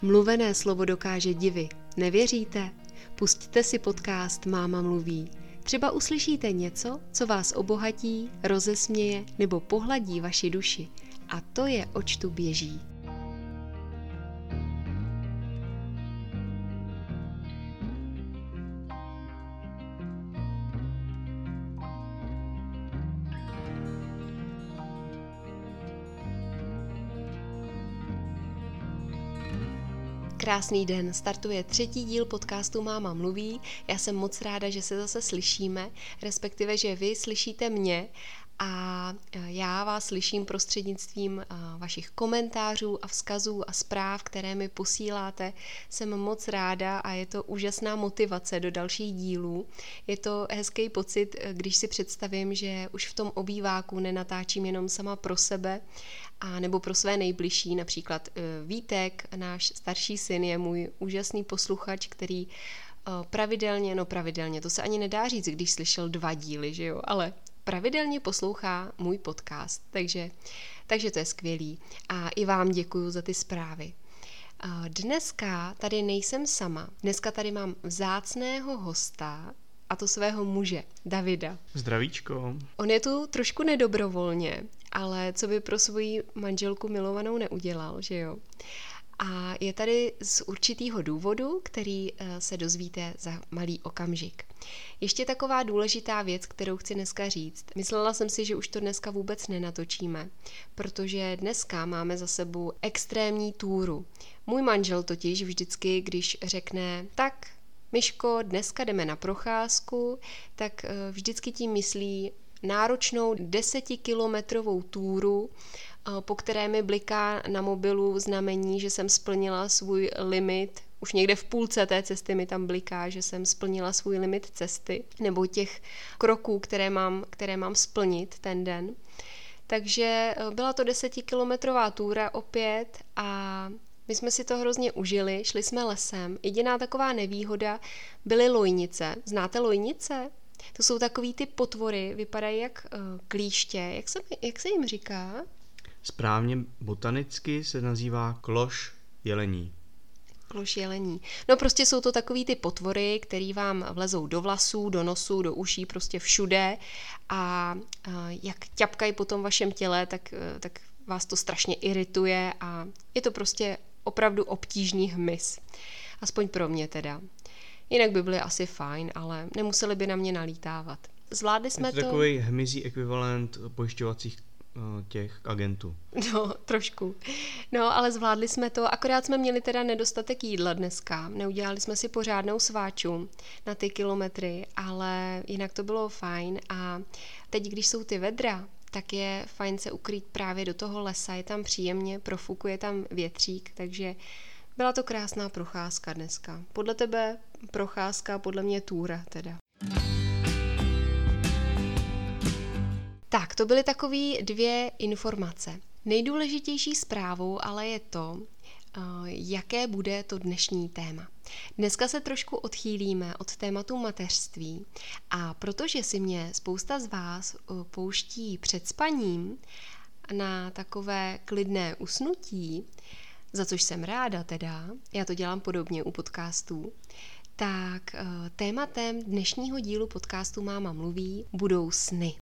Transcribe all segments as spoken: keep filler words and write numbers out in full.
Mluvené slovo dokáže divy. Nevěříte? Pusťte si podcast Máma mluví. Třeba uslyšíte něco, co vás obohatí, rozesměje nebo pohladí vaši duši. A to je Oč tu běží. Krásný den, startuje třetí díl podcastu Máma mluví. Já jsem moc ráda, že se zase slyšíme, respektive, že vy slyšíte mě a já vás slyším prostřednictvím vašich komentářů a vzkazů a zpráv, které mi posíláte. Jsem moc ráda a je to úžasná motivace do dalších dílů. Je to hezký pocit, když si představím, že už v tom obýváku nenatáčím jenom sama pro sebe, a nebo pro své nejbližší, například Vítek, náš starší syn, je můj úžasný posluchač, který pravidelně, no pravidelně, to se ani nedá říct, když slyšel dva díly, že jo, ale pravidelně poslouchá můj podcast, takže, takže to je skvělý. A i vám děkuju za ty zprávy. Dneska tady nejsem sama, dneska tady mám vzácného hosta, a to svého muže, Davida. Zdravíčko. On je tu trošku nedobrovolně, ale co by pro svoji manželku milovanou neudělal, že jo? A je tady z určitýho důvodu, který se dozvíte za malý okamžik. Ještě taková důležitá věc, kterou chci dneska říct. Myslela jsem si, že už to dneska vůbec nenatočíme, protože dneska máme za sebou extrémní túru. Můj manžel totiž vždycky, když řekne tak, Myško, dneska jdeme na procházku, tak vždycky tím myslí náročnou desetikilometrovou túru, po které mi bliká na mobilu znamení, že jsem splnila svůj limit. Už někde v půlce té cesty mi tam bliká, že jsem splnila svůj limit cesty, nebo těch kroků, které mám, které mám splnit ten den. Takže byla to desetikilometrová túra opět a my jsme si to hrozně užili, šli jsme lesem. Jediná taková nevýhoda byly lojnice. Znáte lojnice? To jsou takový ty potvory, vypadají jak uh, klíště. Jak se, jak se jim říká? Správně botanicky se nazývá kloš jelení. Kloš jelení. No prostě jsou to takový ty potvory, který vám vlezou do vlasů, do nosu, do uší, prostě všude a uh, jak ťapkají po tom vašem těle, tak, uh, tak vás to strašně irituje a je to prostě opravdu obtížný hmyz. Aspoň pro mě teda. Jinak by byly asi fajn, ale nemuseli by na mě nalítávat. Zvládli jsme je to. to... takový hmyzí ekvivalent pojišťovacích těch agentů. No, trošku. No, ale zvládli jsme to, akorát jsme měli teda nedostatek jídla dneska. Neudělali jsme si pořádnou sváču na ty kilometry, ale jinak to bylo fajn a teď, když jsou ty vedra, tak je fajn se ukrýt právě do toho lesa, je tam příjemně, profukuje tam větřík, takže byla to krásná procházka dneska. Podle tebe procházka, podle mě túra teda. Tak, to byly takové dvě informace. Nejdůležitější zprávou ale je to, jaké bude to dnešní téma. Dneska se trošku odchýlíme od tématu mateřství a protože si mě spousta z vás pouští před spaním na takové klidné usnutí, za což jsem ráda teda, já to dělám podobně u podcastů, tak tématem dnešního dílu podcastu Máma mluví budou sny.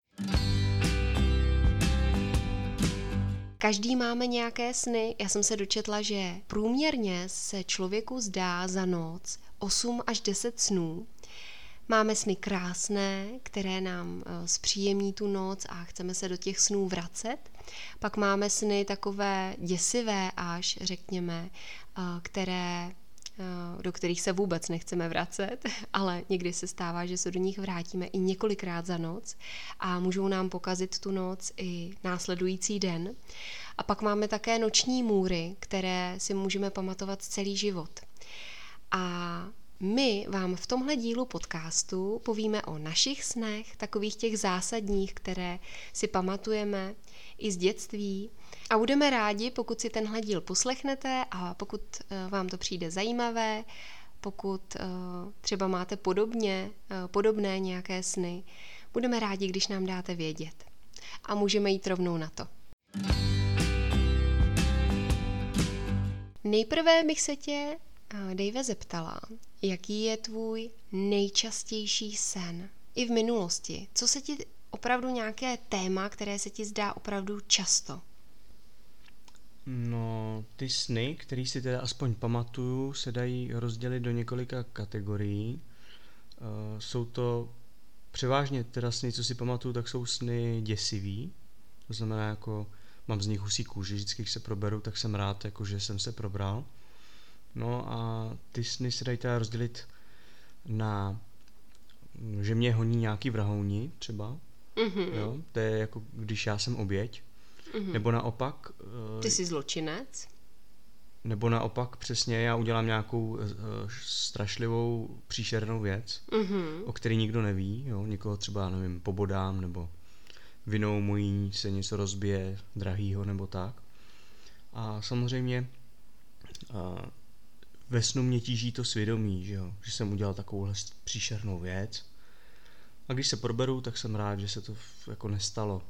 Každý máme nějaké sny. Já jsem se dočetla, že průměrně se člověku zdá za noc osm až deset snů. Máme sny krásné, které nám zpříjemní tu noc a chceme se do těch snů vracet. Pak máme sny takové děsivé až, řekněme, které, do kterých se vůbec nechceme vracet, ale někdy se stává, že se do nich vrátíme i několikrát za noc a můžou nám pokazit tu noc i následující den. A pak máme také noční můry, které si můžeme pamatovat celý život. A my vám v tomhle dílu podcastu povíme o našich snech, takových těch zásadních, které si pamatujeme i z dětství. A budeme rádi, pokud si tenhle díl poslechnete a pokud vám to přijde zajímavé, pokud třeba máte podobně, podobné nějaké sny, budeme rádi, když nám dáte vědět. A můžeme jít rovnou na to. Nejprve bych se tě, Dave, zeptala, jaký je tvůj nejčastější sen i v minulosti. Co se ti opravdu nějaké téma, které se ti zdá opravdu často? No, ty sny, který si teda aspoň pamatuju, se dají rozdělit do několika kategorií. Uh, jsou to převážně teda sny, co si pamatuju, tak jsou sny děsivý. To znamená, jako mám z nich husí kůži, vždycky, když se proberu, tak jsem rád, jako, že jsem se probral. No a ty sny se dají teda rozdělit na, že mě honí nějaký vrhouni třeba. Mm-hmm. Jo? To je jako, když já jsem oběť. Mm-hmm. Nebo naopak... Ty jsi zločinec? Nebo naopak přesně já udělám nějakou uh, strašlivou příšernou věc, mm-hmm. o který nikdo neví. Jo? Někoho třeba, nevím, pobodám, nebo vinou mojí se něco rozbije drahýho, nebo tak. A samozřejmě uh, ve snu mě tíží to svědomí, že, jo? Že jsem udělal takovouhle příšernou věc. A když se proberu, tak jsem rád, že se to jako nestalo.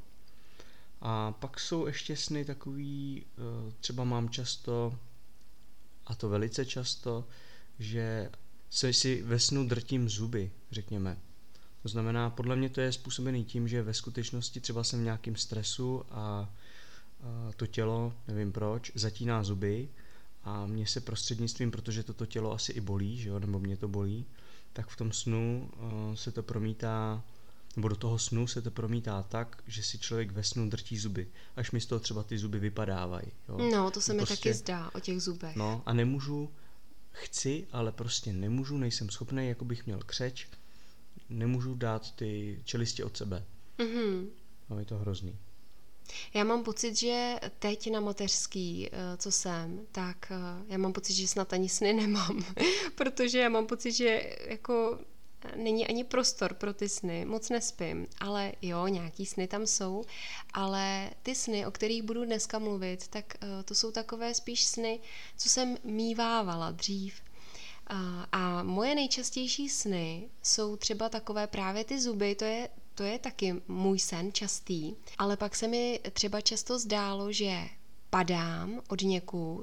A pak jsou ještě sny takový, třeba mám často, a to velice často, že se si ve snu drtím zuby, řekněme. To znamená, podle mě to je způsobený tím, že ve skutečnosti třeba jsem v nějakém stresu a, a to tělo, nevím proč, zatíná zuby a mě se prostřednictvím, protože toto tělo asi i bolí, že jo, nebo mě to bolí, tak v tom snu uh, se to promítá, nebo do toho snu se to promítá tak, že si člověk ve snu drtí zuby, až mi z toho třeba ty zuby vypadávají. Jo. No, to se mi prostě, taky zdá o těch zubech. No a nemůžu, chci, ale prostě nemůžu, nejsem schopný, jako bych měl křeč, nemůžu dát ty čelisti od sebe. Mm-hmm. No, je to hrozný. Já mám pocit, že teď na mateřský, co jsem, tak já mám pocit, že snad ani sny nemám, protože já mám pocit, že jako není ani prostor pro ty sny, moc nespím, ale jo, nějaký sny tam jsou, ale ty sny, o kterých budu dneska mluvit, tak to jsou takové spíš sny, co jsem mívávala dřív. A moje nejčastější sny jsou třeba takové právě ty zuby, to je To je taky můj sen častý, ale pak se mi třeba často zdálo, že padám od někud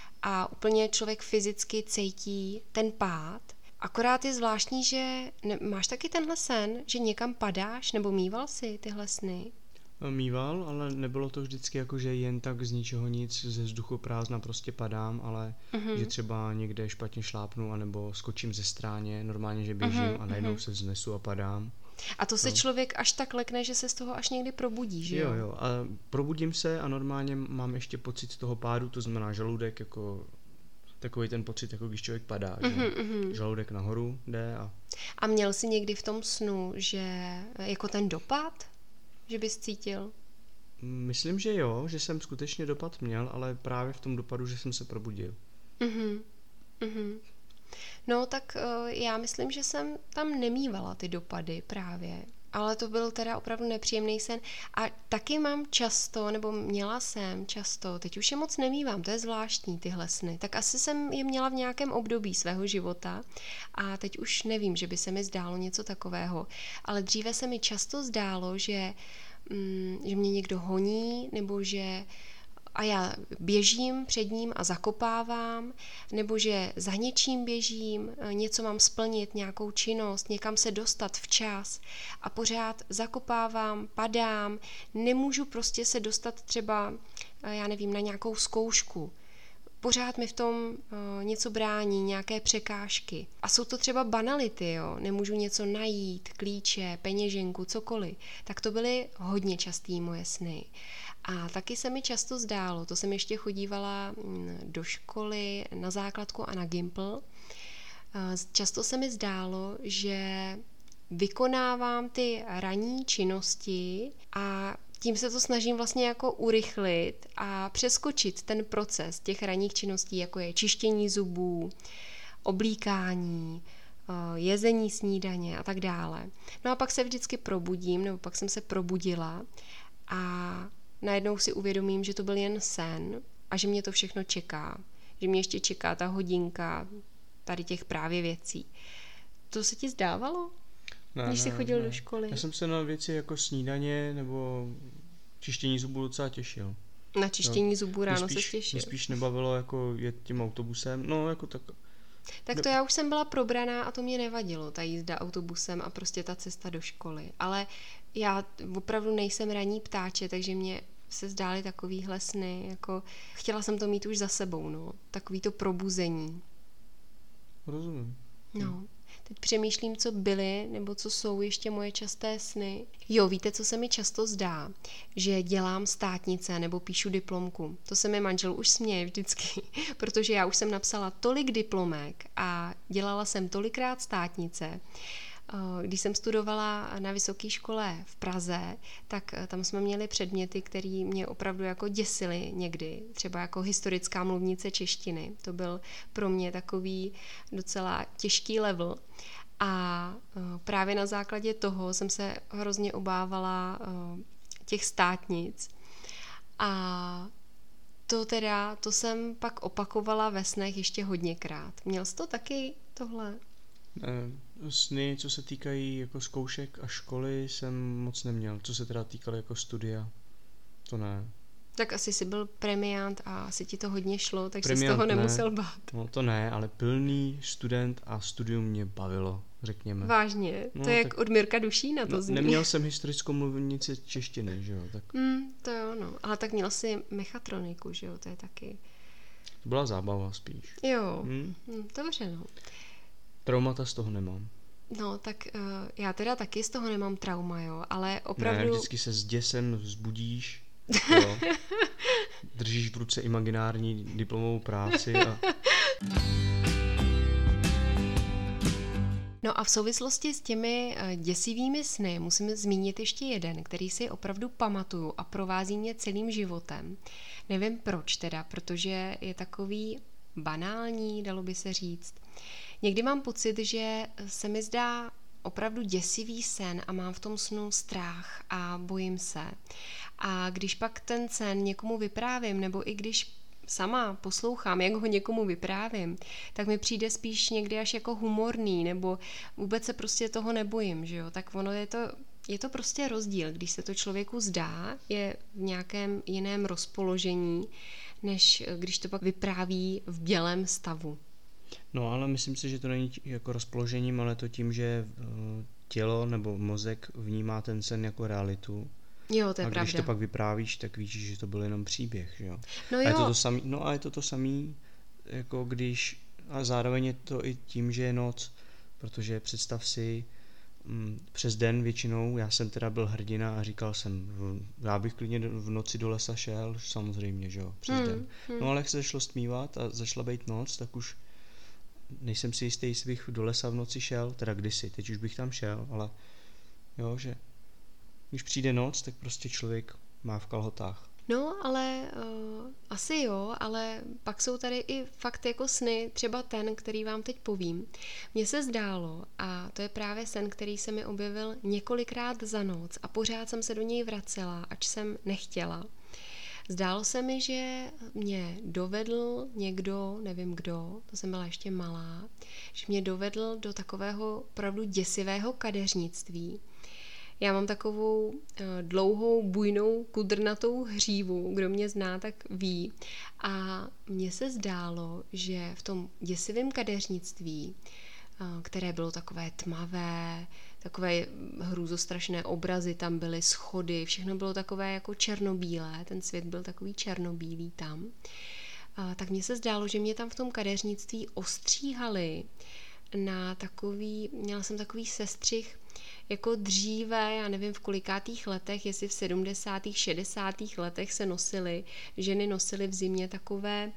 a úplně člověk fyzicky cítí ten pád. Akorát je zvláštní, že ne, máš taky tenhle sen, že někam padáš, nebo mýval si tyhle sny? Mýval, ale nebylo to vždycky jako, že jen tak z ničeho nic, ze vzduchoprázdna prostě padám, ale uh-huh. že třeba někde špatně šlápnu, anebo skočím ze stráně, normálně, že běžím uh-huh. a najednou uh-huh. se vznesu a padám. A to se no. člověk až tak lekne, že se z toho až někdy probudí, že jo? Jo, jo. A probudím se a normálně mám ještě pocit toho pádu, to znamená žaludek, jako takový ten pocit, jako když člověk padá, že uh-huh, uh-huh. žaludek nahoru jde a... A měl jsi někdy v tom snu, že jako ten dopad, že bys cítil? Myslím, že jo, že jsem skutečně dopad měl, ale právě v tom dopadu, že jsem se probudil. Uh-huh, uh-huh. No tak uh, já myslím, že jsem tam nemývala ty dopady právě, ale to byl teda opravdu nepříjemný sen a taky mám často, nebo měla jsem často, teď už je moc nemývám, to je zvláštní tyhle sny, tak asi jsem je měla v nějakém období svého života a teď už nevím, že by se mi zdálo něco takového, ale dříve se mi často zdálo, že, mm, že mě někdo honí, nebo že a já běžím před ním a zakopávám, nebo že za něčím běžím, něco mám splnit, nějakou činnost, někam se dostat včas a pořád zakopávám, padám, nemůžu prostě se dostat třeba, já nevím, na nějakou zkoušku. Pořád mi v tom uh, něco brání, nějaké překážky. A jsou to třeba banality, jo? Nemůžu něco najít, klíče, peněženku, cokoliv. Tak to byly hodně častý moje sny. A taky se mi často zdálo, to jsem ještě chodívala do školy, na základku a na Gimpl, často se mi zdálo, že vykonávám ty ranní činnosti a tím se to snažím vlastně jako urychlit a přeskočit ten proces těch ranních činností, jako je čištění zubů, oblíkání, jezení snídaně a tak dále. No a pak se vždycky probudím, nebo pak jsem se probudila a najednou si uvědomím, že to byl jen sen a že mě to všechno čeká. Že mě ještě čeká ta hodinka tady těch právě věcí. To se ti zdávalo, ne, když jsi chodil ne. do školy? Já jsem se na věci jako snídaně nebo čištění zubů docela těšil. Na čištění no, zubů ráno spíš, se těšil. Mě spíš nebavilo jako jet tím autobusem, no jako tak. Tak to já už jsem byla probraná a to mě nevadilo, ta jízda autobusem a prostě ta cesta do školy. Ale já opravdu nejsem ranní ptáče, takže mě se zdály takovýhle sny, jako chtěla jsem to mít už za sebou, no. Takový to probuzení. Rozumím. No. Teď přemýšlím, co byly, nebo co jsou ještě moje časté sny. Jo, víte, co se mi často zdá? Že dělám státnice nebo píšu diplomku. To se mi manžel už směje vždycky, protože já už jsem napsala tolik diplomek a dělala jsem tolikrát státnice. Když jsem studovala na vysoké škole v Praze, tak tam jsme měli předměty, které mě opravdu jako děsily někdy, třeba jako historická mluvnice češtiny. To byl pro mě takový docela těžký level. A právě na základě toho jsem se hrozně obávala těch státnic. A to teda, to jsem pak opakovala ve snech ještě hodněkrát. Měl jsi to taky tohle? Sny, co se týkají jako zkoušek a školy, jsem moc neměl. Co se teda týkalo jako studia, to ne. Tak asi jsi byl premiant a asi ti to hodně šlo, takže jsi z Premiant toho ne. nemusel bát. No to ne, ale plný student a studium mě bavilo, řekněme. Vážně? No, to je tak, jak od Mirka Dušína to no, zní. Neměl jsem historickou mluvnici češtiny, že jo. Tak. Mm, to jo, no. Ale tak měl jsi mechatroniku, že jo, to je taky... To byla zábava spíš. Jo, hmm? hm, dobře, no. Traumata z toho nemám. No, tak uh, já teda taky z toho nemám trauma, jo, ale opravdu... Ne, vždycky se s děsem vzbudíš, jo. Držíš v ruce imaginární diplomovou práci a... No a v souvislosti s těmi děsivými sny musím zmínit ještě jeden, který si opravdu pamatuju a provází mě celým životem. Nevím proč teda, protože je takový banální, dalo by se říct. Někdy mám pocit, že se mi zdá opravdu děsivý sen a mám v tom snu strach a bojím se. A když pak ten sen někomu vyprávím, nebo i když sama poslouchám, jak ho někomu vyprávím, tak mi přijde spíš někdy až jako humorný, nebo vůbec se prostě toho nebojím, že jo? Tak ono je to, je to prostě rozdíl, když se to člověku zdá, je v nějakém jiném rozpoložení, než když to pak vypráví v bělém stavu. No, ale myslím si, že to není jako rozpoložením, ale to tím, že tělo nebo mozek vnímá ten sen jako realitu. Jo, to je a pravda. když to pak vyprávíš, tak víš, že to byl jenom příběh, že jo. No a jo. je to to samý, no a je to to samý, jako když, a zároveň je to i tím, že je noc, protože představ si, m, přes den většinou, já jsem teda byl hrdina a říkal jsem, v, já bych klidně v noci do lesa šel, samozřejmě, že jo, přes hmm, den. Hmm. No ale jak se začalo stmívat a začala být noc, tak už nejsem si jistý, jestli bych do lesa v noci šel, teda kdysi, teď už bych tam šel, ale jo, že když přijde noc, tak prostě člověk má v kalhotách. No, ale uh, asi jo, ale pak jsou tady i fakt jako sny, třeba ten, který vám teď povím. Mně se zdálo, a to je právě sen, který se mi objevil několikrát za noc a pořád jsem se do něj vracela, ač jsem nechtěla. Zdálo se mi, že mě dovedl někdo, nevím kdo, to jsem byla ještě malá, že mě dovedl do takového opravdu děsivého kadeřnictví. Já mám takovou uh, dlouhou, bujnou, kudrnatou hřívu, kdo mě zná, tak ví. A mně se zdálo, že v tom děsivém kadeřnictví, uh, které bylo takové tmavé, takové hrůzostrašné obrazy tam byly, schody, všechno bylo takové jako černobílé, ten svět byl takový černobílý tam. Uh, tak mně se zdálo, že mě tam v tom kadeřnictví ostříhali na takový, měla jsem takový sestřih, jako dříve, já nevím v kolikátých letech, jestli v sedmdesátých, šedesátých letech se nosily, ženy nosily v zimě takové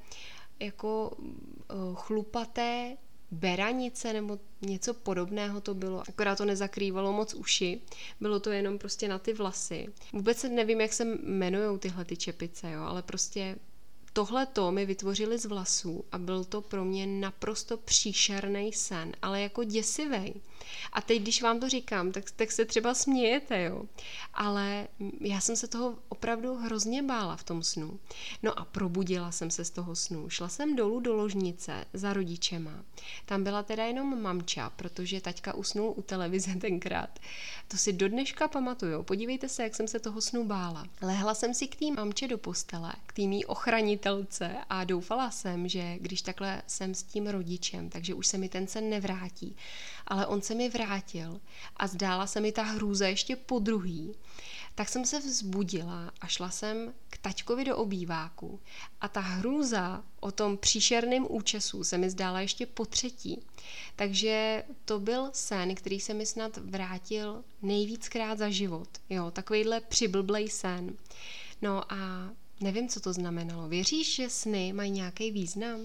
jako uh, chlupaté beranice nebo něco podobného to bylo, akorát to nezakrývalo moc uši, bylo to jenom prostě na ty vlasy. Vůbec nevím, jak se jmenujou tyhle ty čepice, jo, ale prostě tohleto mi vytvořili z vlasů a byl to pro mě naprosto příšerný sen, ale jako děsivej. A teď, když vám to říkám, tak, tak se třeba smějete, jo. Ale já jsem se toho opravdu hrozně bála v tom snu. No a probudila jsem se z toho snu. Šla jsem dolů do ložnice za rodičema. Tam byla teda jenom mamča, protože taťka usnul u televize tenkrát. To si do dneška pamatuju. Podívejte se, jak jsem se toho snu bála. Lehla jsem si k té mamče do postele, k té mý ochranitelce a doufala jsem, že když takhle jsem s tím rodičem, takže už se mi ten sen nevrátí. Ale on se mi vrátil a zdála se mi ta hrůza ještě po druhý. Tak jsem se vzbudila a šla jsem k taťkovi do obýváku a ta hrůza o tom příšerném účesu se mi zdála ještě po třetí. Takže to byl sen, který se mi snad vrátil nejvíckrát za život. Jo, takovejhle přiblblej sen. No a nevím, co to znamenalo. Věříš, že sny mají nějaký význam?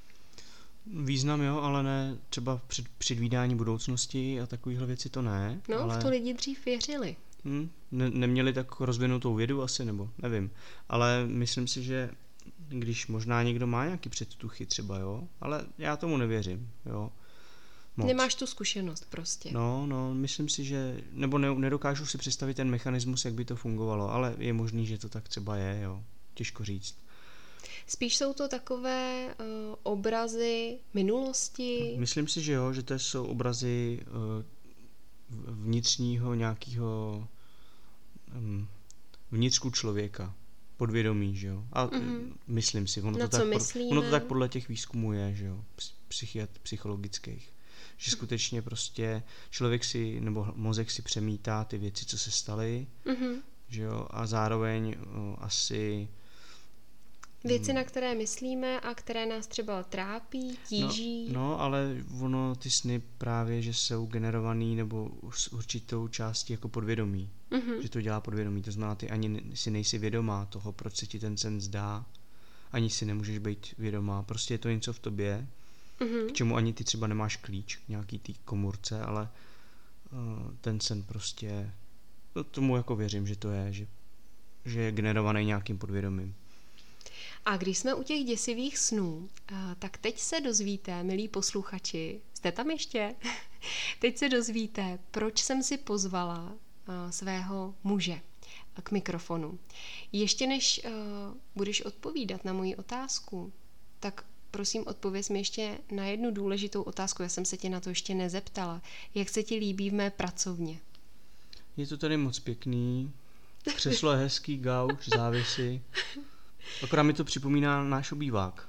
Význam jo, ale ne třeba před předvídání budoucnosti a takovýhle věci to ne. No, ale... v to lidi dřív věřili. Hmm, ne, neměli tak rozvinutou vědu asi, nebo nevím. Ale myslím si, že když možná někdo má nějaký předtuchy třeba, jo, ale já tomu nevěřím, jo. Moc. Nemáš tu zkušenost prostě. No, no, myslím si, že, nebo ne, nedokážu si představit ten mechanismus, jak by to fungovalo, ale je možný, že to tak třeba je, jo. Těžko říct. Spíš jsou to takové uh, obrazy minulosti? Myslím si, že jo, že to jsou obrazy uh, vnitřního nějakého um, vnitřku člověka, podvědomí, že jo. A mm-hmm. myslím si, ono to, tak, ono to tak podle těch výzkumů je, že jo, psychiat, psychologických. Že skutečně prostě člověk si, nebo mozek si přemítá ty věci, co se staly, mm-hmm. že jo, a zároveň uh, asi věci, na které myslíme a které nás třeba trápí, tíží. No, no, ale ono, ty sny právě, že jsou generovaný nebo s určitou částí jako podvědomí. Mm-hmm. Že to dělá podvědomí. To znamená, ty ani si nejsi vědomá toho, proč se ti ten sen zdá. Ani si nemůžeš být vědomá. Prostě je to něco v tobě, mm-hmm. k čemu ani ty třeba nemáš klíč k nějaký té komůrce, ale uh, ten sen prostě, no, tomu jako věřím, že to je, že, že je generovaný nějakým podvědomím. A když jsme u těch děsivých snů, tak teď se dozvíte, milí posluchači, jste tam ještě? Teď se dozvíte, proč jsem si pozvala svého muže k mikrofonu. Ještě než budeš odpovídat na moji otázku, tak prosím odpověz mi ještě na jednu důležitou otázku. Já jsem se tě na to ještě nezeptala. Jak se ti líbí v mé pracovně? Je to tady moc pěkný. Křeslo je hezký, gauč, závisy. Akorát mi to připomíná náš obývák.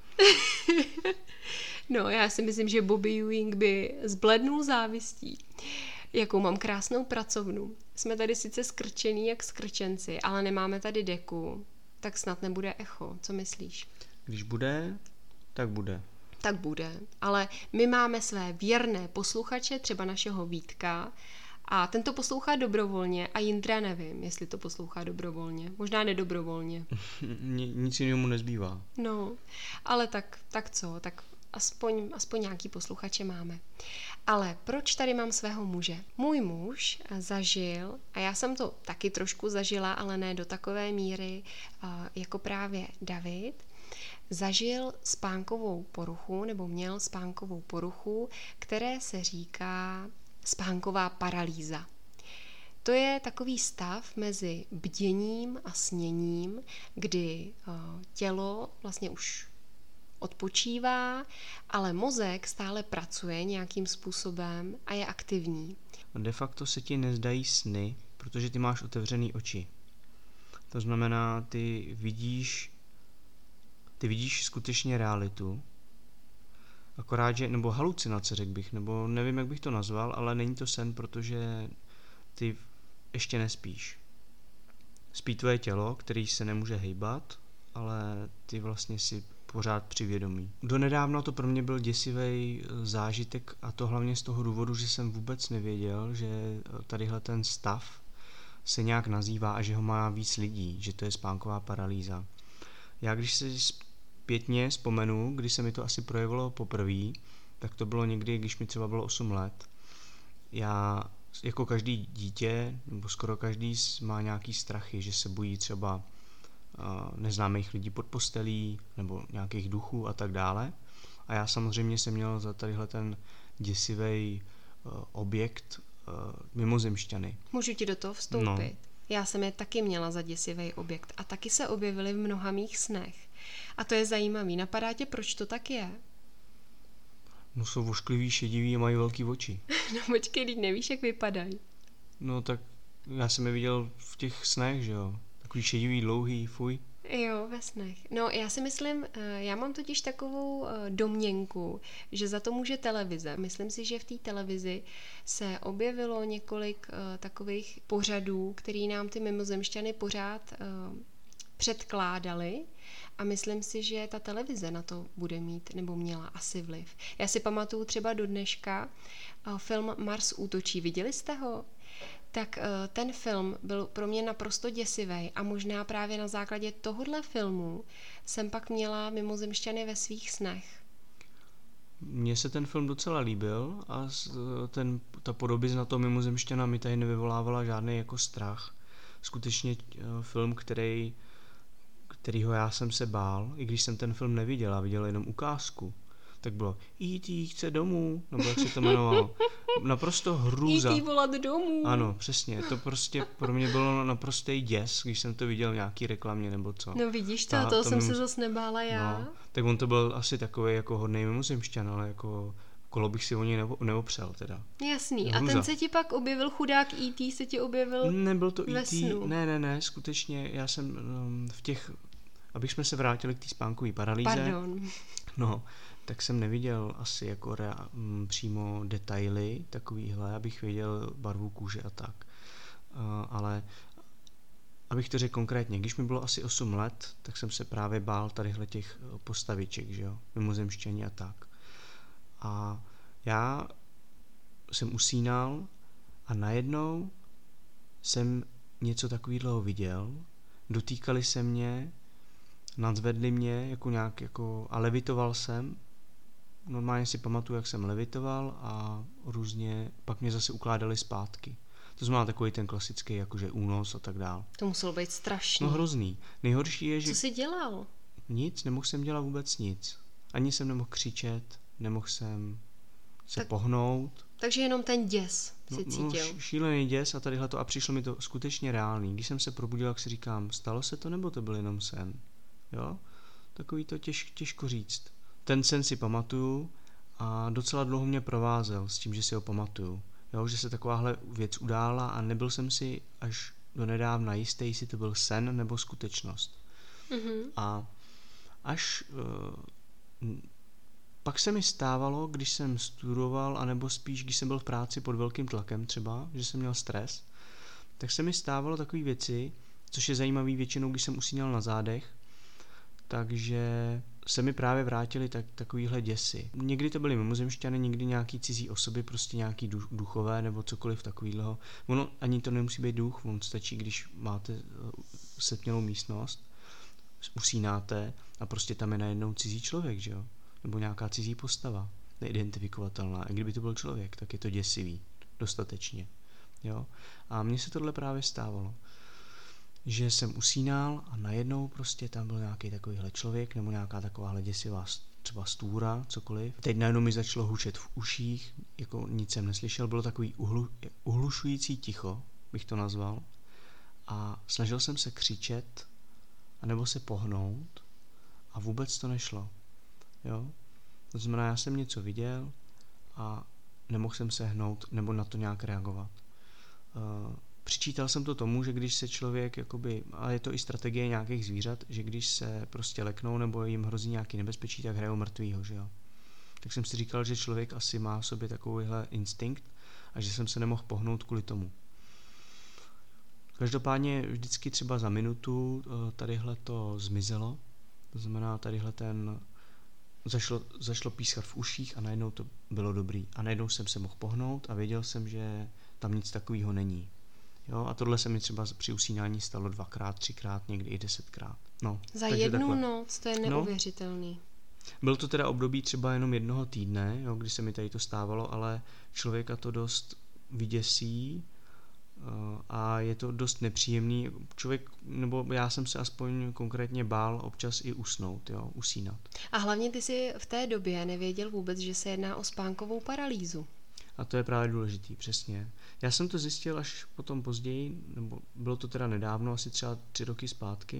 No, já si myslím, že Bobby Ewing by zblednul závistí. Jakou mám krásnou pracovnu. Jsme tady sice skrčený jak skrčenci, ale nemáme tady deku. Tak snad nebude echo. Co myslíš? Když bude, tak bude. Tak bude. Ale my máme své věrné posluchače, třeba našeho Vítka, a ten to poslouchá dobrovolně a Jindra nevím, jestli to poslouchá dobrovolně. Možná nedobrovolně. Nic jiného mu nezbývá. No, ale tak, tak co, tak aspoň, aspoň nějaký posluchače máme. Ale proč tady mám svého muže? Můj muž zažil, a já jsem to taky trošku zažila, ale ne do takové míry jako právě David, zažil spánkovou poruchu, nebo měl spánkovou poruchu, které se říká spánková paralýza. To je takový stav mezi bděním a sněním, kdy tělo vlastně už odpočívá, ale mozek stále pracuje nějakým způsobem a je aktivní. De facto se ti nezdají sny, protože ty máš otevřený oči. To znamená, ty vidíš, ty vidíš skutečně realitu, akorát, že, nebo halucinace, řekl bych, nebo nevím, jak bych to nazval, ale není to sen, protože ty ještě nespíš. Spí tvoje tělo, který se nemůže hejbat, ale ty vlastně si pořád při vědomí. Donedávna to pro mě byl děsivý zážitek, a to hlavně z toho důvodu, že jsem vůbec nevěděl, že tadyhle ten stav se nějak nazývá a že ho má víc lidí, že to je spánková paralýza. Já když si zpětně vzpomenu, když se mi to asi projevilo poprvé, tak to bylo někdy, když mi třeba bylo osm let. Já jako každý dítě, nebo skoro každý má nějaký strachy, že se bojí třeba neznámých lidí pod postelí nebo nějakých duchů a tak dále. A já samozřejmě jsem měl za tadyhle ten děsivý objekt mimozemšťany. Můžu ti do toho vstoupit? No. Já jsem je taky měla za děsivý objekt a taky se objevily v mnoha mých snech. A to je zajímavý. Napadá tě, proč to tak je? No jsou vošklivý, šedivý a mají velký oči. No počkej, teď nevíš, jak vypadají. No tak já jsem je viděl v těch snech, že jo. Takový šedivý, dlouhý, fuj. Jo, ve snech. No já si myslím, já mám totiž takovou domněnku, že za to může televize. Myslím si, že v té televizi se objevilo několik takových pořadů, který nám ty mimozemšťany pořád předkládali a myslím si, že ta televize na to bude mít nebo měla asi vliv. Já si pamatuju třeba do dneška film Mars útočí. Viděli jste ho? Tak ten film byl pro mě naprosto děsivý a možná právě na základě tohohle filmu jsem pak měla mimozemšťany ve svých snech. Mně se ten film docela líbil a ten, ta podobizna toho mimozemšťana mi tady nevyvolávala žádný jako strach. Skutečně film, který, kterýho já jsem se bál, i když jsem ten film neviděl a viděl jenom ukázku, tak bylo í té chce domů, nebo jak se to jmenovalo. Naprosto hrůza. í té volat domů. Ano, přesně. To prostě pro mě bylo naprostý děs, když jsem to viděl v nějaký reklamě nebo co. No vidíš to, toho to jsem mimo... se zase nebála já. No, tak on to byl asi takový jako hodnej mimozemšťan, ale jako kolo bych si o něj neopřel teda. Jasný. Hrůza. A ten se ti pak objevil, chudák í té se ti objevil Nebyl to ve í té, snu. ne, ne, ne, skutečně já jsem um, v těch, abych jsme se vrátili k té spánkové paralýze. Pardon. No, tak jsem neviděl asi jako rea, m, přímo detaily takovýhle, abych věděl barvu kůže a tak. Uh, ale abych to řekl konkrétně, když mi bylo asi osm let, tak jsem se právě bál tadyhle těch postaviček, že jo, mimozemšťaní a tak. A já jsem usínal a najednou jsem něco takového viděl, dotýkali se mě, nadzvedli mě jako nějak jako a levitoval jsem. Normálně si pamatuju, jak jsem levitoval a různě pak mě zase ukládali zpátky. To znamená takový ten klasický jakože únos a tak dál. To muselo být strašný. No hrozný. Nejhorší je, že... Co jsi dělal? Nic, nemohl jsem dělat vůbec nic. Ani jsem nemohl křičet, nemohl jsem se tak, pohnout. Takže jenom ten děs si no, cítil. No, šílený děs a tadyhle to a přišlo mi to skutečně reálný. Když jsem se probudil, jak si říkám, stalo se to nebo to byl jenom sen? Jo? Takový to těž, těžko říct. Ten sen si pamatuju a docela dlouho mě provázel s tím, že si ho pamatuju. Jo? Že se takováhle věc udála a nebyl jsem si až do nedávna jistý, jestli to byl sen nebo skutečnost. Mm-hmm. A až uh, pak se mi stávalo, když jsem studoval, anebo spíš, když jsem byl v práci pod velkým tlakem třeba, že jsem měl stres, tak se mi stávalo takové věci, což je zajímavý většinou, když jsem usínal na zádech, takže se mi právě vrátily tak, takovýhle děsy. Někdy to byly mimozemšťany, někdy nějaký cizí osoby, prostě nějaký duchové nebo cokoliv takovýhleho. Ono ani to nemusí být duch, on stačí, když máte setmělou místnost, usínáte a prostě tam je najednou cizí člověk, že jo? Nebo nějaká cizí postava, neidentifikovatelná. A kdyby to byl člověk, tak je to děsivý. Dostatečně. Jo? A mně se tohle právě stávalo. Že jsem usínal a najednou prostě tam byl nějaký takovýhle člověk nebo nějaká takováhle děsivá třeba stůra, cokoliv. Teď najednou mi začalo hučet v uších, jako nic jsem neslyšel, bylo takový uhlu, uhlušující ticho, bych to nazval. A snažil jsem se křičet, anebo se pohnout a vůbec to nešlo. Jo? To znamená, já jsem něco viděl a nemohl jsem se hnout nebo na to nějak reagovat. Uh, přičítal jsem to tomu, že když se člověk, jakoby, ale je to i strategie nějakých zvířat, že když se prostě leknou nebo jim hrozí nějaký nebezpečí, tak hrajou mrtvýho, že jo. Tak jsem si říkal, že člověk asi má v sobě takovýhle instinkt a že jsem se nemohl pohnout kvůli tomu. Každopádně vždycky třeba za minutu tadyhle to zmizelo, to znamená tadyhle ten zašlo, zašlo pískat v uších a najednou to bylo dobrý. A najednou jsem se mohl pohnout a věděl jsem, že tam nic takového není. Jo, a tohle se mi třeba při usínání stalo dvakrát, třikrát, někdy i desetkrát. No, za jednu takhle. Noc, to je neuvěřitelný. No, byl to teda období třeba jenom jednoho týdne, jo, kdy se mi tady to stávalo, ale člověka to dost vyděsí a je to dost nepříjemný. Člověk, nebo já jsem se aspoň konkrétně bál občas i usnout, jo, usínat. A hlavně ty jsi v té době nevěděl vůbec, že se jedná o spánkovou paralýzu. A to je právě důležitý, přesně. Já jsem to zjistil až potom později, nebo bylo to teda nedávno, asi třeba tři roky zpátky.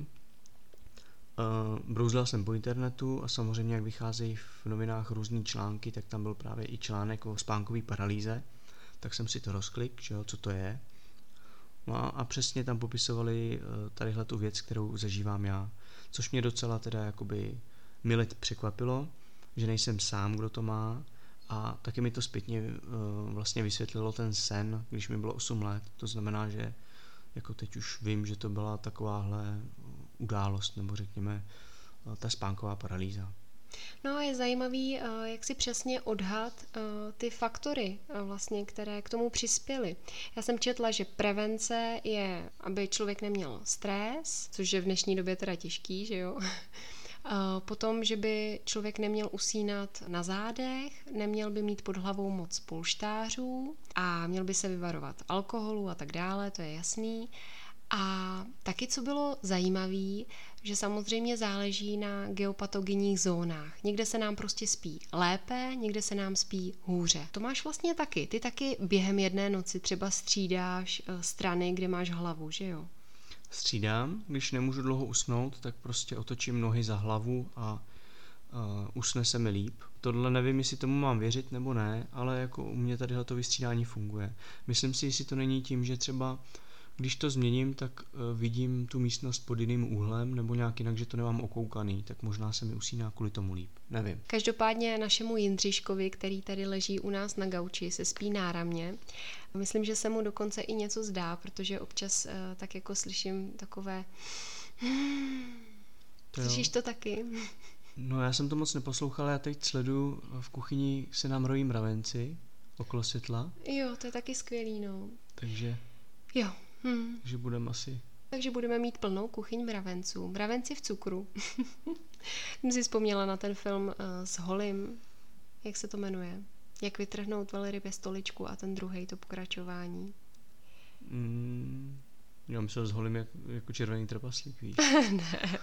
Uh, brouzlil jsem po internetu a samozřejmě, jak vycházejí v novinách různý články, tak tam byl právě i článek o spánkové paralýze. Tak jsem si to rozklik, že jo, co to je. No a, a přesně tam popisovali uh, tadyhle tu věc, kterou zažívám já. Což mě docela teda jakoby mile překvapilo, že nejsem sám, kdo to má. A taky mi to zpětně uh, vlastně vysvětlilo ten sen, když mi bylo osm let. To znamená, že jako teď už vím, že to byla takováhle událost, nebo řekněme uh, ta spánková paralýza. No a je zajímavý, uh, jak si přesně odhad uh, ty faktory, uh, vlastně, které k tomu přispěly. Já jsem četla, že prevence je, aby člověk neměl stres, což je v dnešní době teda těžký, že jo? Potom, že by člověk neměl usínat na zádech, neměl by mít pod hlavou moc polštářů a měl by se vyvarovat alkoholu a tak dále, to je jasný. A taky, co bylo zajímavé, že samozřejmě záleží na geopatogenních zónách. Někde se nám prostě spí lépe, někde se nám spí hůře. To máš vlastně taky. Ty taky během jedné noci třeba střídáš strany, kde máš hlavu, že jo? Střídám, když nemůžu dlouho usnout, tak prostě otočím nohy za hlavu a uh, usne se mi líp. Tohle nevím, jestli tomu mám věřit nebo ne, ale jako u mě tadyhle to vystřídání funguje. Myslím si, jestli to není tím, že třeba když to změním, tak uh, vidím tu místnost pod jiným úhlem nebo nějak jinak, že to nemám okoukaný, tak možná se mi usíná kvůli tomu líp. Nevím. Každopádně našemu Jindřiškovi, který tady leží u nás na gauči, se spí náramně. Myslím, že se mu dokonce i něco zdá, protože občas uh, tak jako slyším takové... To Slyšíš to taky? No já jsem to moc neposlouchal, já teď sleduju v kuchyni, se nám rojí mravenci okolo světla. Jo, to je taky skvělý, no. Takže... Jo. Hmm. Takže budeme asi... Takže budeme mít plnou kuchyň mravenců. Mravenci v cukru. Jsem si vzpomněla na ten film uh, s Holym. Jak se to jmenuje? Jak vytrhnout velrybě stoličku a ten druhej, to pokračování. Mm, já myslel s Holym jak, jako červený trpaslík, víš? Ne.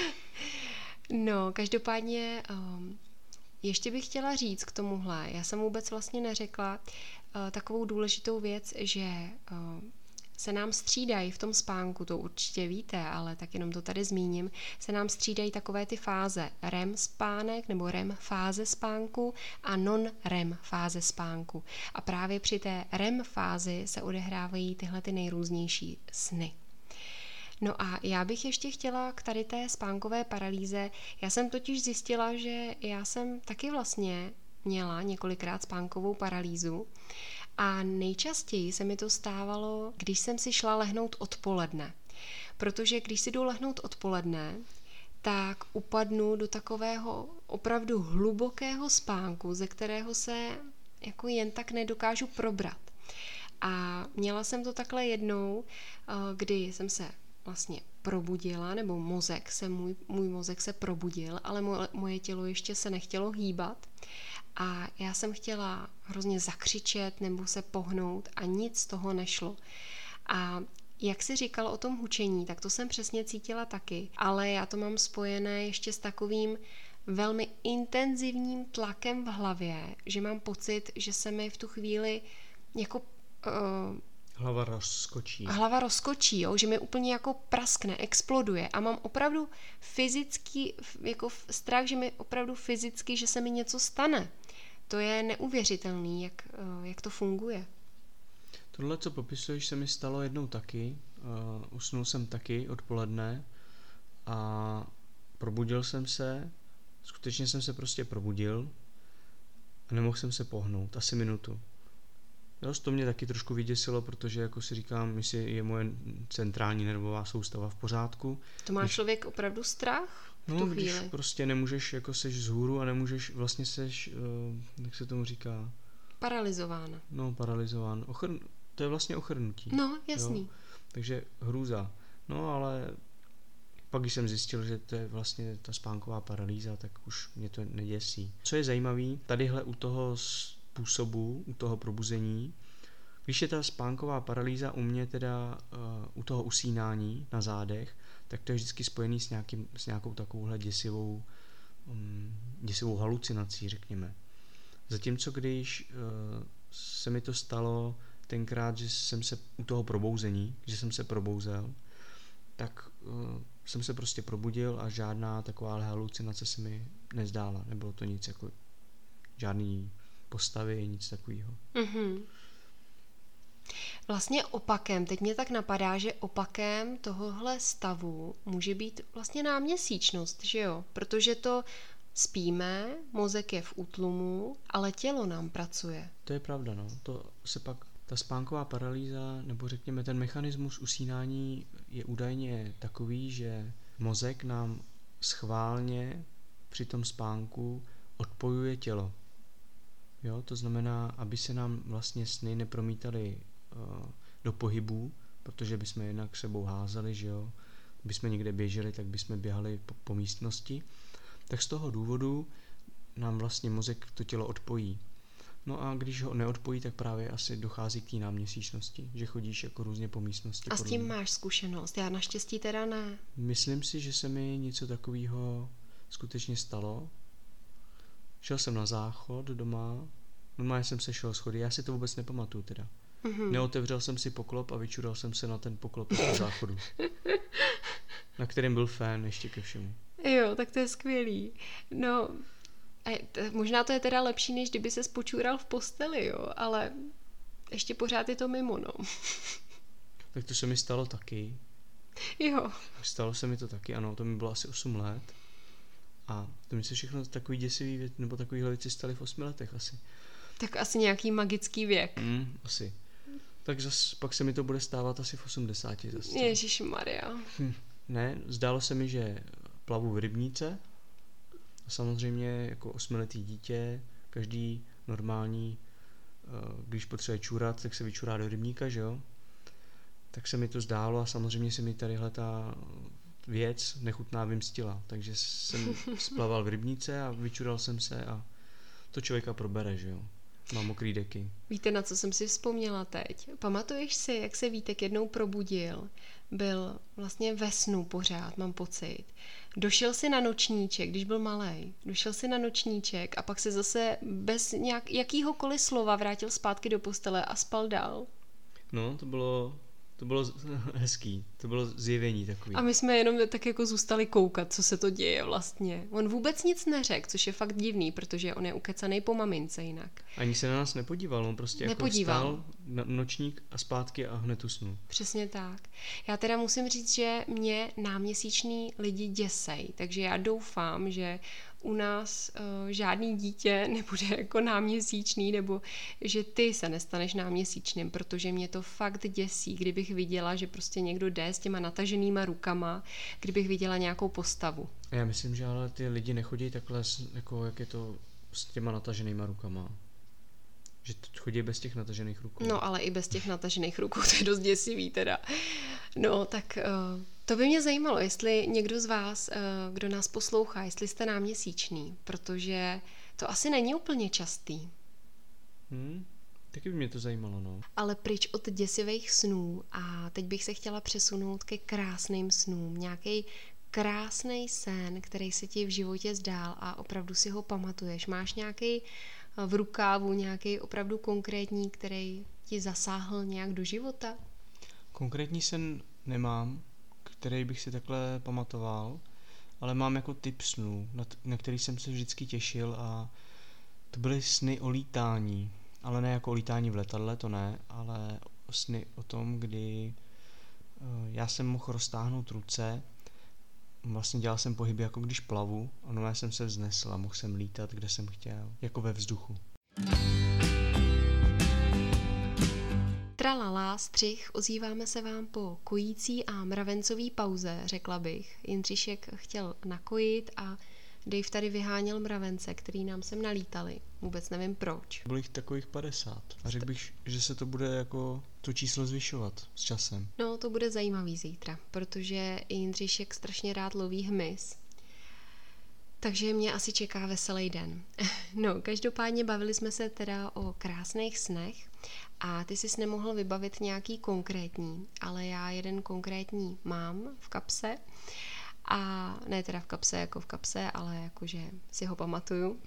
No, každopádně um, ještě bych chtěla říct k tomuhle. Já jsem vůbec vlastně neřekla uh, takovou důležitou věc, že... Uh, se nám střídají v tom spánku, to určitě víte, ale tak jenom to tady zmíním, se nám střídají takové ty fáze R E M spánek nebo R E M fáze spánku a non-R E M fáze spánku. A právě při té R E M fázi se odehrávají tyhle ty nejrůznější sny. No a já bych ještě chtěla k tady té spánkové paralýze, já jsem totiž zjistila, že já jsem taky vlastně měla několikrát spánkovou paralýzu. A nejčastěji se mi to stávalo, když jsem si šla lehnout odpoledne. Protože když si jdu lehnout odpoledne, tak upadnu do takového opravdu hlubokého spánku, ze kterého se jako jen tak nedokážu probrat. A měla jsem to takhle jednou, kdy jsem se vlastně probudila, nebo mozek se, můj, můj mozek se probudil, ale moje, moje tělo ještě se nechtělo hýbat. A já jsem chtěla hrozně zakřičet nebo se pohnout a nic z toho nešlo. A jak jsi říkal o tom hučení, tak to jsem přesně cítila taky, ale já to mám spojené ještě s takovým velmi intenzivním tlakem v hlavě, že mám pocit, že se mi v tu chvíli jako... Uh, Hlava rozskočí. Hlava rozskočí, jo, že mi úplně jako praskne, exploduje a mám opravdu fyzický jako strach, že mi opravdu fyzicky, že se mi něco stane. To je neuvěřitelný, jak, jak to funguje. Tohle, co popisuješ, se mi stalo jednou taky. Uh, usnul jsem taky odpoledne a probudil jsem se, skutečně jsem se prostě probudil a nemohl jsem se pohnout, asi minutu. Jo, to mě taky trošku vyděsilo, protože jako si říkám, jestli je moje centrální nervová soustava v pořádku. To má když, člověk opravdu strach v no, tu chvíli? Když prostě nemůžeš, jako seš vzhůru a nemůžeš, vlastně seš, uh, jak se tomu říká? Paralizována. No, paralizován. Ochrn, to je vlastně ochrnutí. No, jasný. Jo? Takže hrůza. No, ale pak, když jsem zjistil, že to je vlastně ta spánková paralýza, tak už mě to neděsí. Co je zajímavé, tadyhle u toho způsobu, u toho probuzení, Když je ta spánková paralýza u mě teda uh, u toho usínání na zádech, tak to je vždycky spojený s, nějakým, s nějakou takovouhle děsivou, um, děsivou halucinací, řekněme. Zatímco když uh, se mi to stalo tenkrát, že jsem se u toho probouzení, že jsem se probouzel, tak uh, jsem se prostě probudil a žádná taková halucinace se mi nezdála. Nebylo to nic jako žádný postavy, nic takového. Mm-hmm. Vlastně opakem, teď mě tak napadá, že opakem tohohle stavu může být vlastně náměsíčnost, že jo? Protože to spíme, mozek je v útlumu, ale tělo nám pracuje. To je pravda, no. To se pak, ta spánková paralýza, nebo řekněme ten mechanismus usínání je údajně takový, že mozek nám schválně při tom spánku odpojuje tělo. Jo, to znamená, aby se nám vlastně sny nepromítaly uh, do pohybu, protože bychom jinak sebou házeli, že jo. Kdybychom někde běželi, tak bychom běhali po, po místnosti. Tak z toho důvodu nám vlastně mozek to tělo odpojí. No a když ho neodpojí, tak právě asi dochází k té náměsíčnosti, že chodíš jako různě po místnosti. A s tím máš zkušenost? Já naštěstí teda ne. Myslím si, že se mi něco takového skutečně stalo. Šel jsem na záchod doma, normálně jsem se šel schody, já si to vůbec nepamatuju teda. Mm-hmm. Neotevřel jsem si poklop a vyčural jsem se na ten poklop na záchodu, na kterém byl fén ještě ke všemu. Jo, tak to je skvělý. No, možná to je teda lepší, než kdyby se spočůral v posteli, jo, ale ještě pořád je to mimo, no. Tak to se mi stalo taky. Jo. Stalo se mi to taky, ano, to mi bylo asi osm let. A to mi se všechno takový děsivý věc, nebo takovýhle věci staly v osmi letech asi. Tak asi nějaký magický věk. Mm, asi. Tak zas, pak se mi to bude stávat asi v osmdesáti. Zase. Ježišmarja. Hm. Ne, zdálo se mi, že plavu v rybníce. A samozřejmě jako osmiletý dítě, každý normální, když potřebuje čurat, tak se vyčurá do rybníka, že jo? Tak se mi to zdálo a samozřejmě se mi tadyhle ta věc nechutná vymstila. Takže jsem splaval v rybníce a vyčural jsem se a to člověka probere, že jo? Mám mokrý deky. Víte, na co jsem si vzpomněla teď? Pamatuješ si, jak se Vítek jednou probudil? Byl vlastně ve snu pořád, mám pocit. Došel si na nočníček, když byl malej. Došel si na nočníček a pak se zase bez nějak, jakýhokoliv slova vrátil zpátky do postele a spal dál. No, to bylo... To bylo hezký, to bylo zjevení takový. A my jsme jenom tak jako zůstali koukat, co se to děje vlastně. On vůbec nic neřekl, což je fakt divný, protože on je ukecanej po mamince jinak. Ani se na nás nepodíval, on prostě nepodíval. Jako vstal na nočník a zpátky a hned usnul. Přesně tak. Já teda musím říct, že mě náměsíční lidi děsej, takže já doufám, že u nás uh, žádný dítě nebude jako náměsíčný, nebo že ty se nestaneš náměsíčným, protože mě to fakt děsí, kdybych viděla, že prostě někdo jde s těma nataženýma rukama, kdybych viděla nějakou postavu. A já myslím, že ale ty lidi nechodí takhle, jako jak je to s těma nataženýma rukama. Že chodí bez těch natažených rukou. No, ale i bez těch natažených rukou, to je dost děsivý teda. No, tak uh, to by mě zajímalo, jestli někdo z vás, uh, kdo nás poslouchá, jestli jste náměsíčný, protože to asi není úplně častý. Hmm, taky by mě to zajímalo, no. Ale pryč od děsivých snů a teď bych se chtěla přesunout ke krásným snům. Nějaký krásný sen, který se ti v životě zdál a opravdu si ho pamatuješ. Máš nějaký v rukávu, nějaký opravdu konkrétní, který ti zasáhl nějak do života? Konkrétní sen nemám, který bych si takhle pamatoval, ale mám jako typ snů, na který jsem se vždycky těšil a to byly sny o lítání, ale ne jako o lítání v letadle, to ne, ale sny o tom, kdy já jsem mohl roztáhnout ruce, vlastně dělal jsem pohyby jako když plavu a no já jsem se vznesl a mohl jsem lítat, kde jsem chtěl, jako ve vzduchu. Tralala, střih, ozýváme se vám po kojící a mravencový pauze, řekla bych. Jindřišek chtěl nakojit a Dave tady vyháněl mravence, který nám sem nalítali. Vůbec nevím proč. Bylo jich takových padesát. A řekl bych, že se to bude jako to číslo zvyšovat s časem. No, to bude zajímavý zítra, protože Jindřišek strašně rád loví hmyz. takže mě asi čeká veselý den. No, každopádně bavili jsme se teda o krásných snech a ty jsi nemohl vybavit nějaký konkrétní, ale já jeden konkrétní mám v kapse. A ne teda v kapse jako v kapse, ale jakože si ho pamatuju.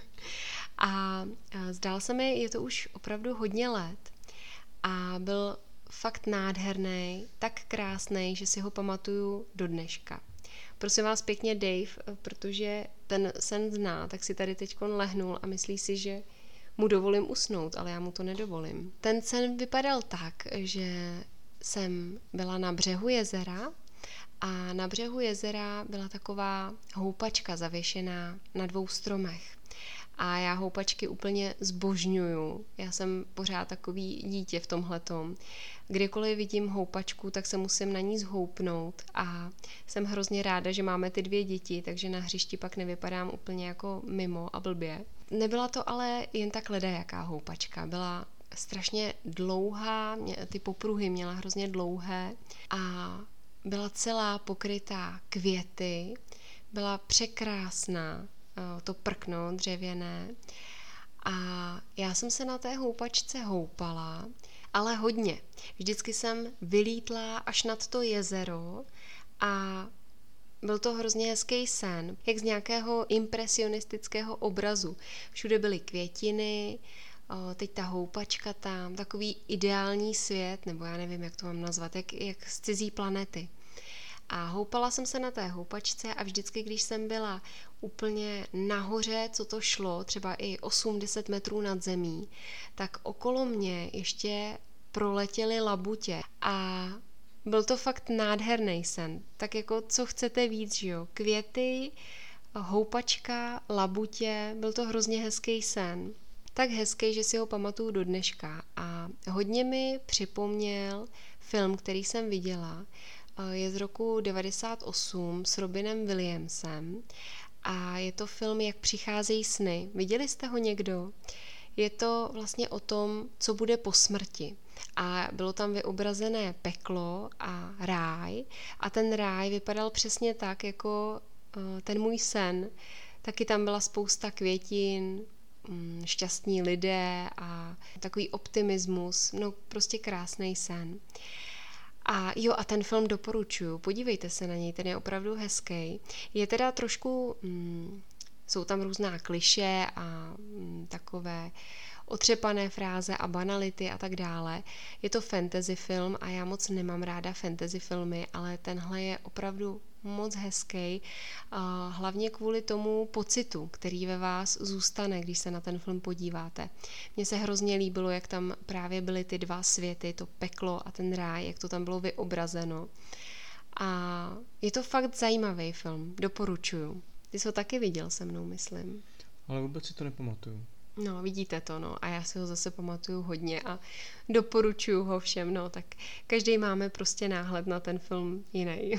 A zdál se mi, je to už opravdu hodně let a byl fakt nádherný, tak krásný, že si ho pamatuju do dneška. Prosím vás pěkně Dave, protože ten sen zná, tak si tady teďkon lehnul a myslí si, že mu dovolím usnout, ale já mu to nedovolím. Ten sen vypadal tak, že jsem byla na břehu jezera a na břehu jezera byla taková houpačka zavěšená na dvou stromech. A já houpačky úplně zbožňuju. Já jsem pořád takový dítě v tomhletom. Kdykoliv vidím houpačku, tak se musím na ní zhoupnout a jsem hrozně ráda, že máme ty dvě děti, takže na hřišti pak nevypadám úplně jako mimo a blbě. Nebyla to ale jen tak ledajaká houpačka. Byla strašně dlouhá, ty popruhy měla hrozně dlouhé a byla celá pokrytá květy, byla překrásná, to prkno dřevěné a já jsem se na té houpačce houpala, ale hodně. Vždycky jsem vylítla až nad to jezero a byl to hrozně hezký sen, jak z nějakého impresionistického obrazu. Všude byly květiny, teď ta houpačka tam, takový ideální svět, nebo já nevím, jak to mám nazvat, jak, jak z cizí planety. A houpala jsem se na té houpačce a vždycky, když jsem byla úplně nahoře, co to šlo, třeba i osm deset metrů nad zemí, tak okolo mě ještě proletěly labutě a byl to fakt nádherný sen. Tak jako co chcete víc, že jo? Květy, houpačka, labutě, byl to hrozně hezký sen. Tak hezký, že si ho pamatuju do dneška a hodně mi připomněl film, který jsem viděla. Je z roku devadesát osm s Robinem Williamsem a je to film Jak přicházejí sny. Viděli jste ho někdo? Je to vlastně o tom, co bude po smrti. A bylo tam vyobrazené peklo a ráj a ten ráj vypadal přesně tak, jako ten můj sen. Taky tam byla spousta květin, šťastní lidé a takový optimismus, no prostě krásný sen. A jo, a ten film doporučuju, podívejte se na něj, ten je opravdu hezký. Je teda trošku, mm, jsou tam různá klišé a mm, takové otřepané fráze a banality a tak dále. Je to fantasy film a já moc nemám ráda fantasy filmy, ale tenhle je opravdu moc hezký, hlavně kvůli tomu pocitu, který ve vás zůstane, když se na ten film podíváte. Mně se hrozně líbilo, jak tam právě byly ty dva světy, to peklo a ten ráj, jak to tam bylo vyobrazeno. A je to fakt zajímavý film, doporučuju. Ty jsi ho taky viděl se mnou, myslím. Ale vůbec si to nepamatuju. No, vidíte to, no. A já si ho zase pamatuju hodně a doporučuju ho všem, no. Tak každý máme prostě náhled na ten film jiný.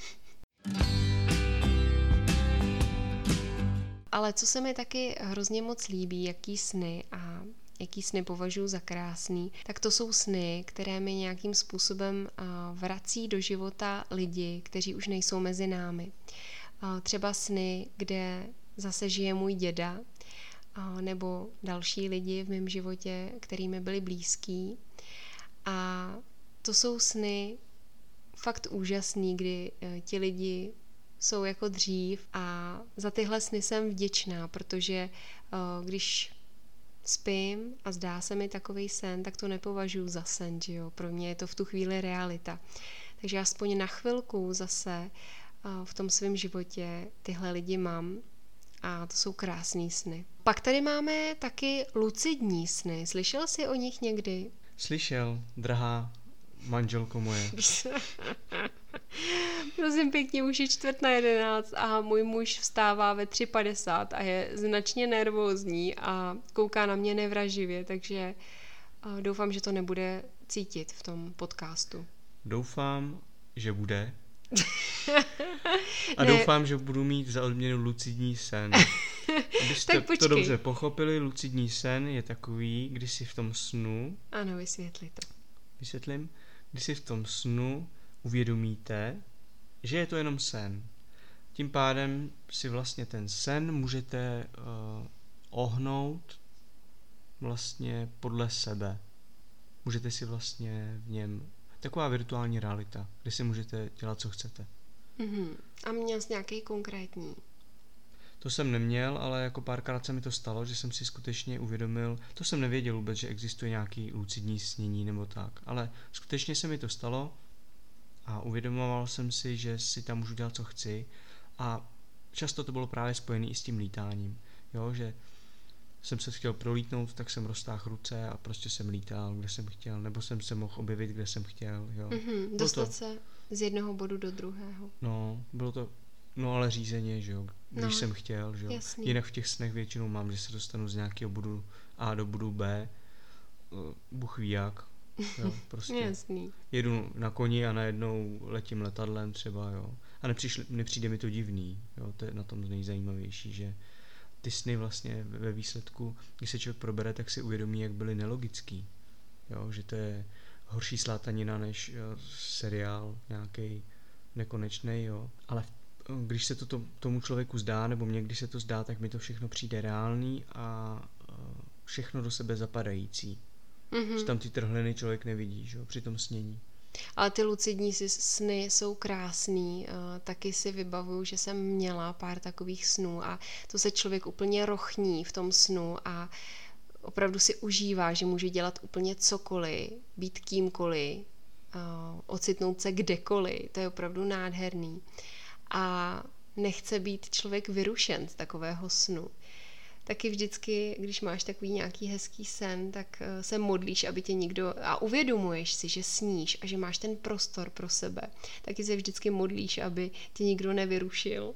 Ale co se mi taky hrozně moc líbí, jaký sny a jaký sny považuji za krásný, tak to jsou sny, které mi nějakým způsobem vrací do života lidi, kteří už nejsou mezi námi. Třeba sny, kde zase žije můj děda, nebo další lidi v mém životě, který mi byli blízký. A to jsou sny fakt úžasný, kdy ti lidi jsou jako dřív a za tyhle sny jsem vděčná, protože když spím a zdá se mi takovej sen, tak to nepovažuji za sen, že jo? Pro mě je to v tu chvíli realita. Takže aspoň na chvilku zase v tom svém životě tyhle lidi mám a to jsou krásný sny. Pak tady máme taky lucidní sny. Slyšel jsi o nich někdy? Slyšel, drahá manželko moje. Prosím pěkně, už je čtvrt na jedenáct a můj muž vstává ve tři padesát a je značně nervózní a kouká na mě nevraživě, takže doufám, že to nebude cítit v tom podcastu. Doufám, že bude. A ne. Doufám, že budu mít za odměnu lucidní sen. Abyste to dobře pochopili, lucidní sen je takový, když si v tom snu... Ano, vysvětli to. Vysvětlím. Když si v tom snu uvědomíte, že je to jenom sen. tím pádem si vlastně ten sen můžete uh, ohnout vlastně podle sebe. Můžete si vlastně v něm, taková virtuální realita, kde si můžete dělat, co chcete. Mm-hmm. A měl jsi nějaký konkrétní? To jsem neměl, ale jako párkrát se mi to stalo, že jsem si skutečně uvědomil, to jsem nevěděl vůbec, že existuje nějaký lucidní snění nebo tak, ale skutečně se mi to stalo a uvědomoval jsem si, že si tam můžu dělat, co chci a často to bylo právě spojené i s tím lítáním, jo, že jsem se chtěl prolítnout, tak jsem roztáhl ruce a prostě jsem lítal, kde jsem chtěl, nebo jsem se mohl objevit, kde jsem chtěl, jo. Mm-hmm, dostat to, se z jednoho bodu do druhého. No, bylo to, no ale řízeně, že jo, když no, jsem chtěl, že jo. Jasný. Jinak v těch snech většinou mám, že se dostanu z nějakého bodu A do bodu B, Bůh ví jak, jo, prostě. Jasný. Jedu na koni a najednou letím letadlem třeba, jo. A nepřišli, nepřijde mi to divný, jo, to je na tom nejzajímavější, že ty sny vlastně ve výsledku, když se člověk probere, tak si uvědomí, jak byly nelogický. Jo, že to je horší slátanina než jo, seriál nějaký nekonečný, jo. Ale když se to tomu člověku zdá, nebo mně, když se to zdá, tak mi to všechno přijde reálný a všechno do sebe zapadající. Mm-hmm. Že tam ty trhliny člověk nevidí, že jo, při tom snění. Ale ty lucidní sny jsou krásný, taky si vybavuju, že jsem měla pár takových snů a to se člověk úplně rochní v tom snu a opravdu si užívá, že může dělat úplně cokoliv, být kýmkoliv, ocitnout se kdekoliv, to je opravdu nádherný. A nechce být člověk vyrušen z takového snu. Taky vždycky, když máš takový nějaký hezký sen, tak se modlíš, aby tě nikdo, a uvědomuješ si, že sníš a že máš ten prostor pro sebe, taky se vždycky modlíš, aby tě nikdo nevyrušil.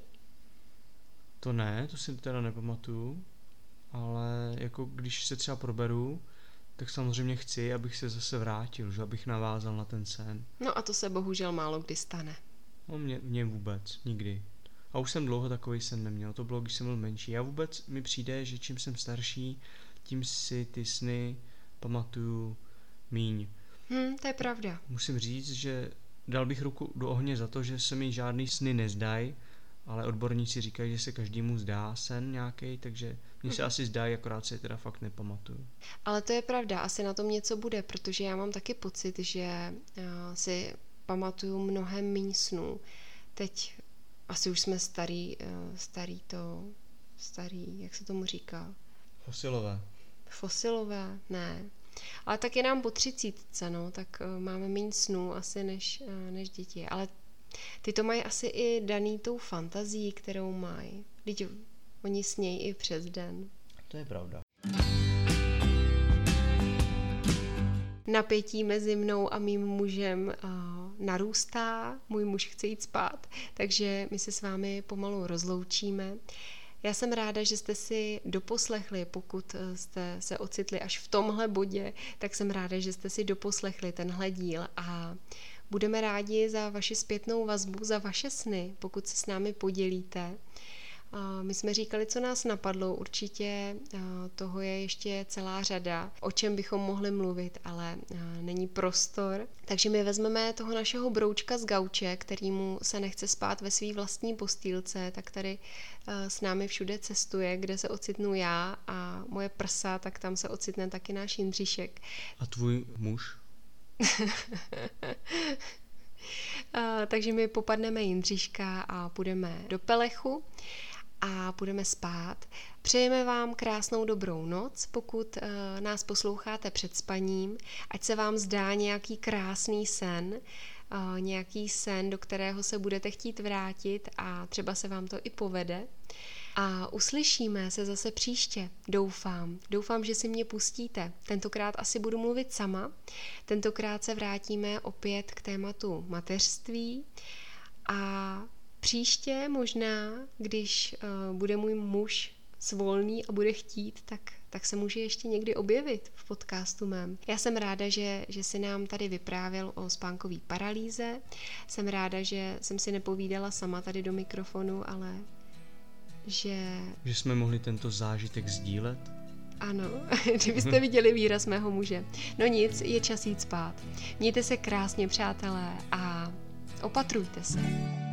To ne, to si teda nepamatuju, ale jako když se třeba proberu, tak samozřejmě chci, abych se zase vrátil, že abych navázal na ten sen. No a to se bohužel málo kdy stane. No mě, mě vůbec, nikdy. A už jsem dlouho takový sen neměl, to bylo, když jsem byl menší. Já vůbec mi přijde, že čím jsem starší, tím si ty sny pamatuju míň. Hmm, to je pravda. Musím říct, že dal bych ruku do ohně za to, že se mi žádný sny nezdají, ale odborníci říkají, že se každému zdá sen nějaký, takže mně se hmm. asi zdají, akorát si je teda fakt nepamatuju. Ale to je pravda, asi na tom něco bude, protože já mám taky pocit, že uh, si pamatuju mnohem míň snů. Teď asi už jsme starý, starý to, starý, jak se tomu říká? Fosilové. Fosilové, ne. Ale tak je nám po třicítce, no, tak máme méně snů asi než, než děti. Ale ty to mají asi i daný tou fantazí, kterou mají. Vždyť oni snějí i přes den. To je pravda. Napětí mezi mnou a mým mužem uh, narůstá, můj muž chce jít spát, takže my se s vámi pomalu rozloučíme. Já jsem ráda, že jste si doposlechli, pokud jste se ocitli až v tomhle bodě, tak jsem ráda, že jste si doposlechli tenhle díl a budeme rádi za vaši zpětnou vazbu, za vaše sny, pokud se s námi podělíte. My jsme říkali, co nás napadlo, určitě toho je ještě celá řada, o čem bychom mohli mluvit, ale není prostor. Takže my vezmeme toho našeho broučka z gauče, kterýmu se nechce spát ve své vlastní postýlce, tak tady s námi všude cestuje, kde se ocitnu já a moje prsa, tak tam se ocitne taky náš Jindříšek. A tvůj muž? Takže my popadneme Jindříška a půjdeme do Pelechu a budeme spát. Přejeme vám krásnou dobrou noc, pokud uh, nás posloucháte před spaním, ať se vám zdá nějaký krásný sen, uh, nějaký sen, do kterého se budete chtít vrátit a třeba se vám to i povede. A uslyšíme se zase příště, doufám. Doufám, že si mě pustíte. Tentokrát asi budu mluvit sama. Tentokrát se vrátíme opět k tématu mateřství a příště možná, když uh, bude můj muž svolný a bude chtít, tak, tak se může ještě někdy objevit v podcastu mém. Já jsem ráda, že, že si nám tady vyprávěl o spánkové paralýze. Jsem ráda, že jsem si nepovídala sama tady do mikrofonu, ale že... Že jsme mohli tento zážitek sdílet? Ano, kdybyste viděli výraz mého muže. No nic, je čas jít spát. Mějte se krásně, přátelé, a opatrujte se.